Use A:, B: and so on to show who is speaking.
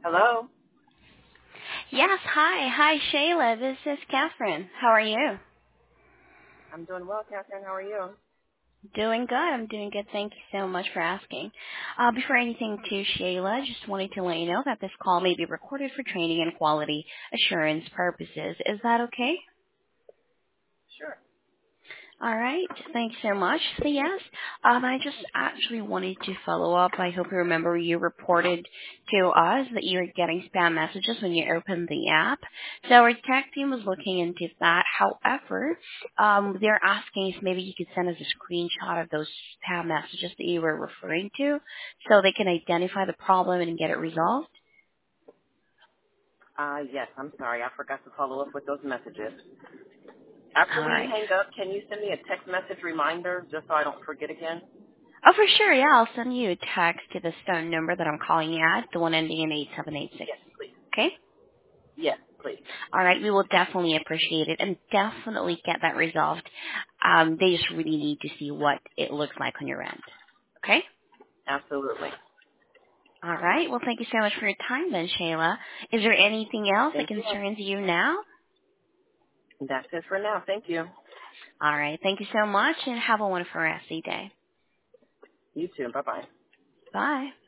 A: Hello.
B: Yes, hi. Hi, Shayla. This is Catherine. How are you?
A: I'm doing well, Catherine. How are you?
B: Doing good. I'm doing good. Thank you so much for asking. Before anything too, Shayla, just wanted to let you know that this call may be recorded for training and quality assurance purposes. Is that okay?
A: Sure.
B: All right. Thanks so much. So yes, I just actually wanted to follow up. I hope you remember you reported to us that you were getting spam messages when you opened the app. So our tech team was looking into that. However, they're asking if maybe you could send us a screenshot of those spam messages that you were referring to so they can identify the problem and get it resolved.
A: Yes, I'm sorry. I forgot to follow up with those messages. After
B: All
A: we
B: right.
A: hang up, can you send me a text message reminder just so I don't forget again?
B: Oh, for sure. Yeah, I'll send you a text to the phone number that I'm calling you at, the one ending in 8786.
A: Yes, please.
B: Okay?
A: Yes, please.
B: All right, we will definitely appreciate it and definitely get that resolved. They just really need to see what it looks like on your end. Okay?
A: Absolutely.
B: All right. Well, thank you so much for your time then, Shayla. Is there anything else that
A: Thank you.
B: concerns you now?
A: That's it for now. Thank you.
B: All right. Thank you so much and have a wonderful rest of your day.
A: You too. Bye-bye.
B: Bye.